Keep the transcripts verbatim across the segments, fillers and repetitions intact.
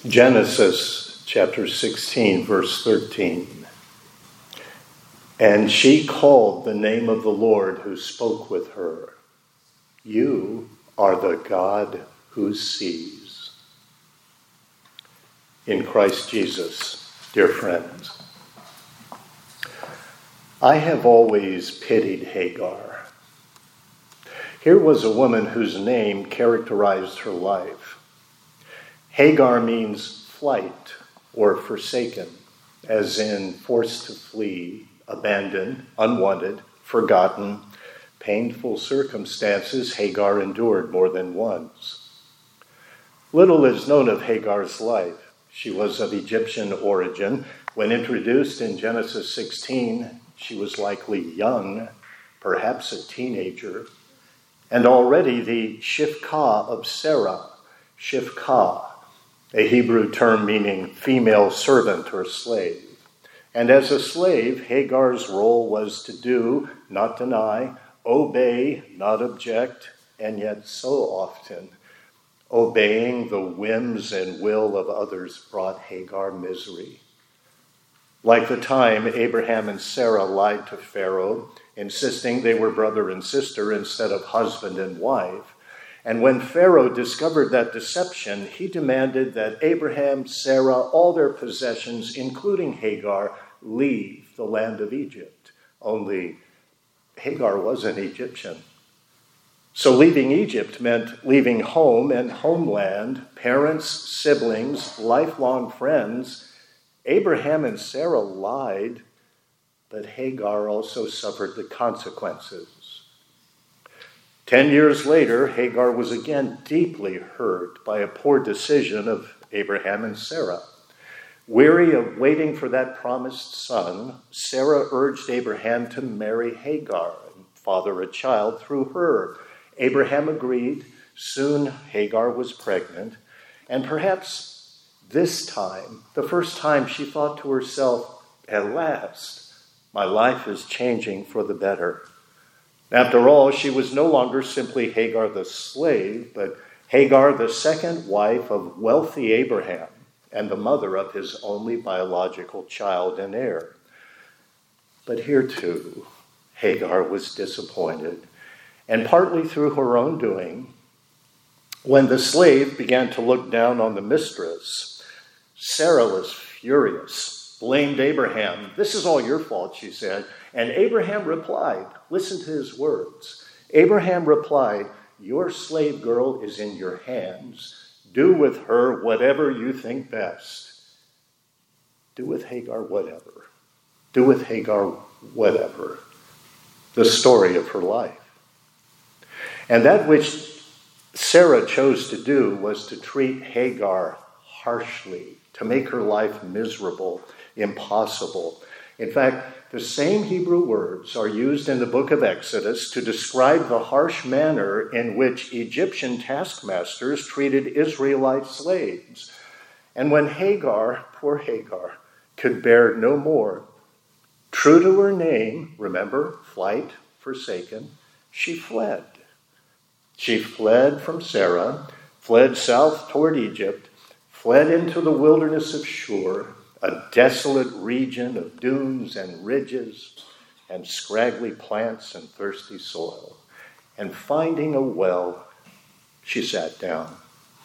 Genesis chapter sixteen, verse thirteen. And she called the name of the Lord who spoke with her. You are the God who sees. In Christ Jesus, dear friends, I have always pitied Hagar. Here was a woman whose name characterized her life. Hagar means flight or forsaken, as in forced to flee, abandoned, unwanted, forgotten, painful circumstances Hagar endured more than once. Little is known of Hagar's life. She was of Egyptian origin. When introduced in Genesis sixteen, she was likely young, perhaps a teenager, and already the Shifkah of Sarah, Shifkah, a Hebrew term meaning female servant or slave. And as a slave, Hagar's role was to do, not deny, obey, not object, and yet so often, obeying the whims and will of others brought Hagar misery. Like the time Abraham and Sarah lied to Pharaoh, insisting they were brother and sister instead of husband and wife. And when Pharaoh discovered that deception, he demanded that Abraham, Sarah, all their possessions, including Hagar, leave the land of Egypt. Only Hagar was an Egyptian. So leaving Egypt meant leaving home and homeland, parents, siblings, lifelong friends. Abraham and Sarah lied, but Hagar also suffered the consequences. Ten years later, Hagar was again deeply hurt by a poor decision of Abraham and Sarah. Weary of waiting for that promised son, Sarah urged Abraham to marry Hagar and father a child through her. Abraham agreed. Soon Hagar was pregnant. And perhaps this time, the first time, she thought to herself, at last, my life is changing for the better. After all, she was no longer simply Hagar the slave, but Hagar the second wife of wealthy Abraham and the mother of his only biological child and heir. But here too, Hagar was disappointed, and partly through her own doing. When the slave began to look down on the mistress, Sarah was furious, blamed Abraham. This is all your fault, she said. And Abraham replied, listen to his words. Abraham replied, your slave girl is in your hands. Do with her whatever you think best. Do with Hagar whatever. Do with Hagar whatever. The story of her life. And that which Sarah chose to do was to treat Hagar harshly, to make her life miserable, impossible. In fact, the same Hebrew words are used in the book of Exodus to describe the harsh manner in which Egyptian taskmasters treated Israelite slaves. And when Hagar, poor Hagar, could bear no more, true to her name, remember, flight, forsaken, she fled. She fled from Sarah, fled south toward Egypt, fled into the wilderness of Shur, a desolate region of dunes and ridges and scraggly plants and thirsty soil. And finding a well, she sat down.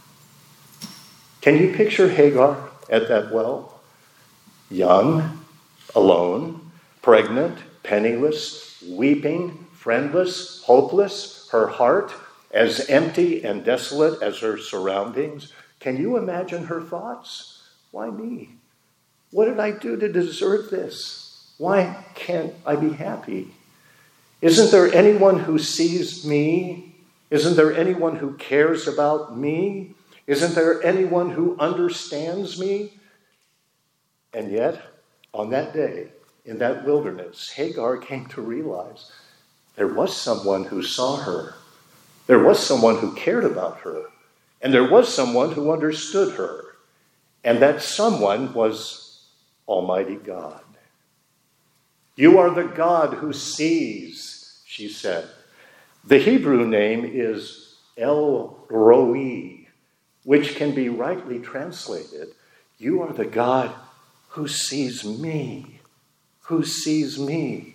Can you picture Hagar at that well? Young, alone, pregnant, penniless, weeping, friendless, hopeless, her heart as empty and desolate as her surroundings. Can you imagine her thoughts? Why me? What did I do to deserve this? Why can't I be happy? Isn't there anyone who sees me? Isn't there anyone who cares about me? Isn't there anyone who understands me? And yet, on that day, in that wilderness, Hagar came to realize there was someone who saw her. There was someone who cared about her. And there was someone who understood her. And that someone was Almighty God. You are the God who sees, she said. The Hebrew name is El Roi, which can be rightly translated, you are the God who sees me, who sees me.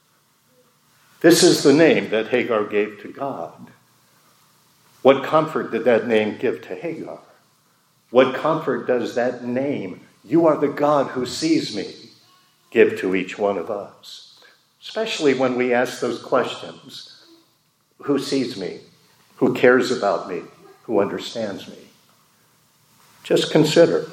This is the name that Hagar gave to God. What comfort did that name give to Hagar? What comfort does that name, you are the God who sees me, give to each one of us? Especially when we ask those questions. Who sees me? Who cares about me? Who understands me? Just consider.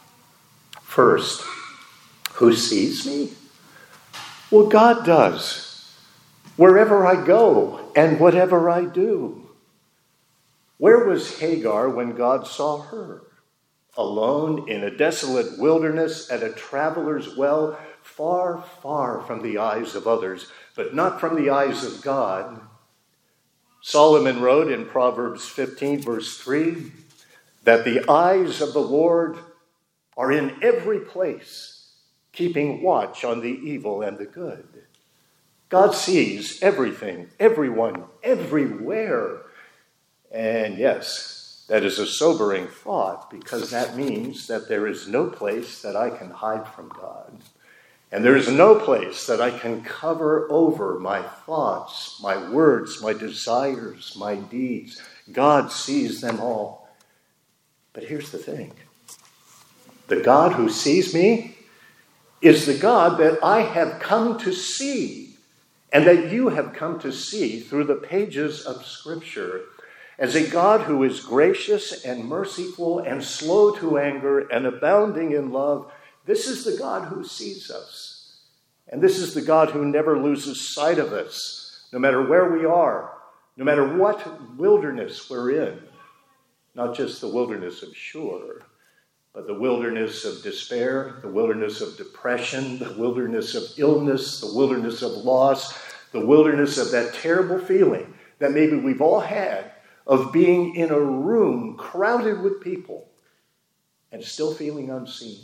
First, who sees me? Well, God does. Wherever I go and whatever I do. Where was Hagar when God saw her? Alone in a desolate wilderness at a traveler's well, far, far from the eyes of others, but not from the eyes of God. Solomon wrote in Proverbs fifteen, verse three, that the eyes of the Lord are in every place, keeping watch on the evil and the good. God sees everything, everyone, everywhere. And yes, that is a sobering thought, because that means that there is no place that I can hide from God. And there is no place that I can cover over my thoughts, my words, my desires, my deeds. God sees them all. But here's the thing. The God who sees me is the God that I have come to see, and that you have come to see through the pages of Scripture, as a God who is gracious and merciful and slow to anger and abounding in love. This is the God who sees us. And this is the God who never loses sight of us, no matter where we are, no matter what wilderness we're in. Not just the wilderness of Shur, but the wilderness of despair, the wilderness of depression, the wilderness of illness, the wilderness of loss, the wilderness of that terrible feeling that maybe we've all had of being in a room crowded with people and still feeling unseen.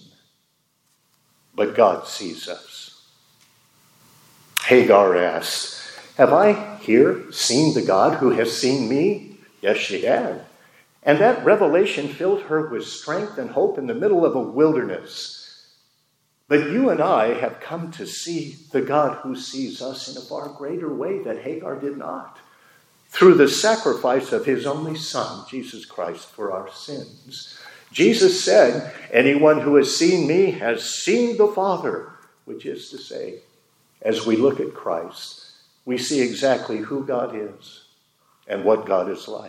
But God sees us. Hagar asks, have I here seen the God who has seen me? Yes, she had. And that revelation filled her with strength and hope in the middle of a wilderness. But you and I have come to see the God who sees us in a far greater way that Hagar did not, through the sacrifice of his only Son, Jesus Christ, for our sins. Jesus said, anyone who has seen me has seen the Father, which is to say, as we look at Christ, we see exactly who God is and what God is like.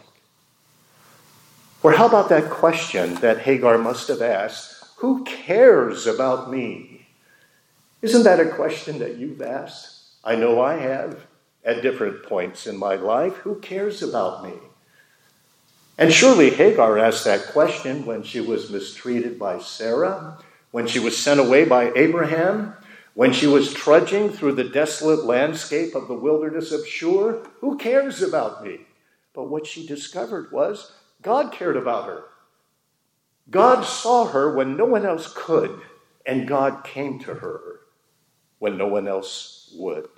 Or how about that question that Hagar must have asked, who cares about me? Isn't that a question that you've asked? I know I have at different points in my life. Who cares about me? And surely Hagar asked that question when she was mistreated by Sarah, when she was sent away by Abraham, when she was trudging through the desolate landscape of the wilderness of Shur. Who cares about me? But what she discovered was God cared about her. God saw her when no one else could, and God came to her when no one else would.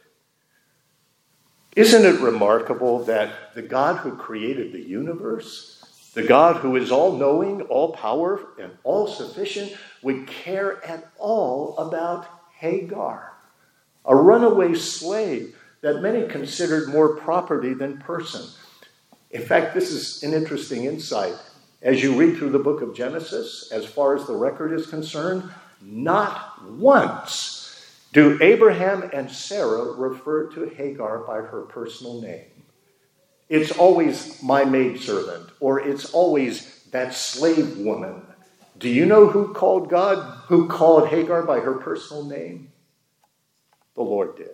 Isn't it remarkable that the God who created the universe, the God who is all-knowing, all-powerful, and all-sufficient, would care at all about Hagar, a runaway slave that many considered more property than person? In fact, this is an interesting insight. As you read through the book of Genesis, as far as the record is concerned, not once do Abraham and Sarah refer to Hagar by her personal name. It's always my maidservant, or it's always that slave woman. Do you know who called God, who called Hagar by her personal name? The Lord did.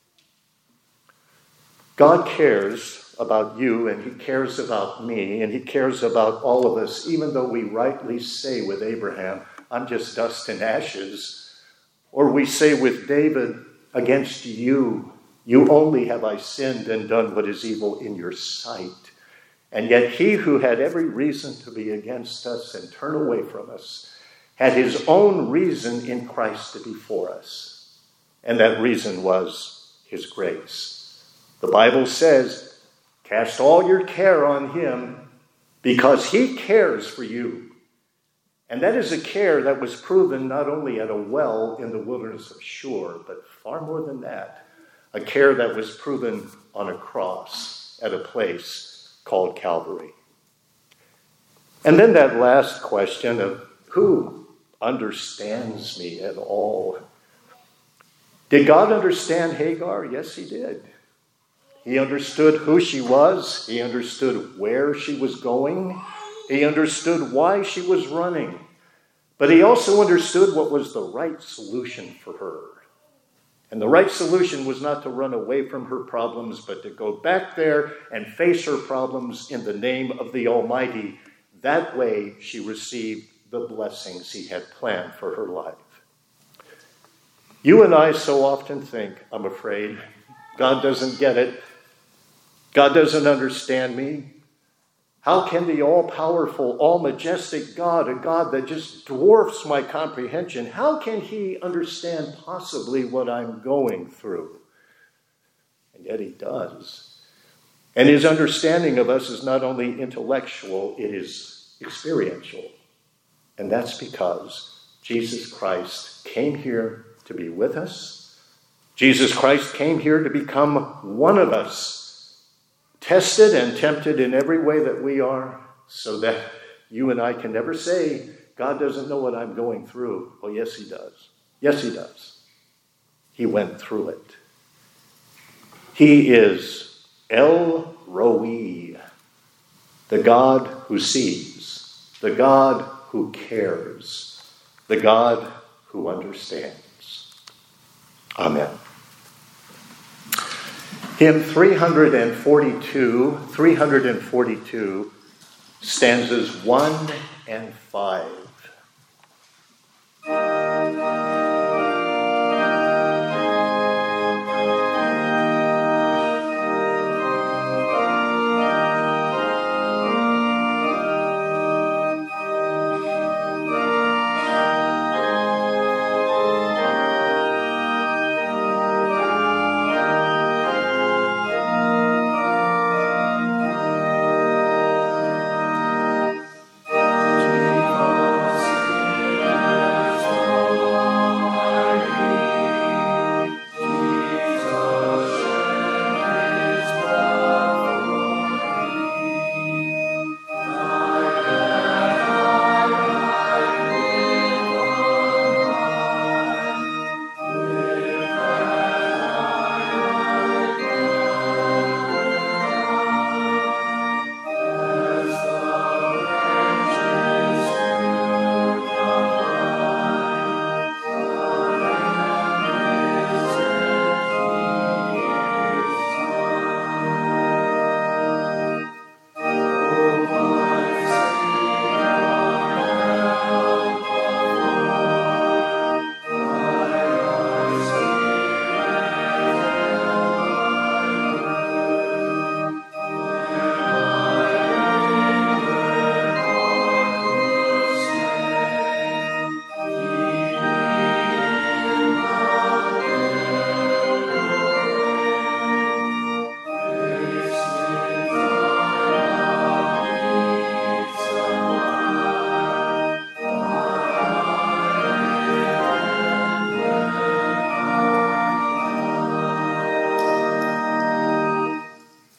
God cares about you, and he cares about me, and he cares about all of us, even though we rightly say with Abraham, I'm just dust and ashes. Or we say with David, against you, you only have I sinned and done what is evil in your sight. And yet he who had every reason to be against us and turn away from us had his own reason in Christ to be for us. And that reason was his grace. The Bible says, cast all your care on him because he cares for you. And that is a care that was proven not only at a well in the wilderness of Shur, but far more than that, a care that was proven on a cross at a place called Calvary. And then that last question of who understands me at all? Did God understand Hagar? Yes, he did. He understood who she was. He understood where she was going. He understood why she was running. But he also understood what was the right solution for her. And the right solution was not to run away from her problems, but to go back there and face her problems in the name of the Almighty. That way she received the blessings he had planned for her life. You and I so often think, I'm afraid, God doesn't get it. God doesn't understand me. How can the all-powerful, all-majestic God, a God that just dwarfs my comprehension, how can he understand possibly what I'm going through? And yet he does. And his understanding of us is not only intellectual, it is experiential. And that's because Jesus Christ came here to be with us. Jesus Christ came here to become one of us, tested and tempted in every way that we are, so that you and I can never say, God doesn't know what I'm going through. Oh, yes, he does. Yes, he does. He went through it. He is El Roi, the God who sees, the God who cares, the God who understands. Amen. Hymn three forty-two, three forty-two, stanzas one and five.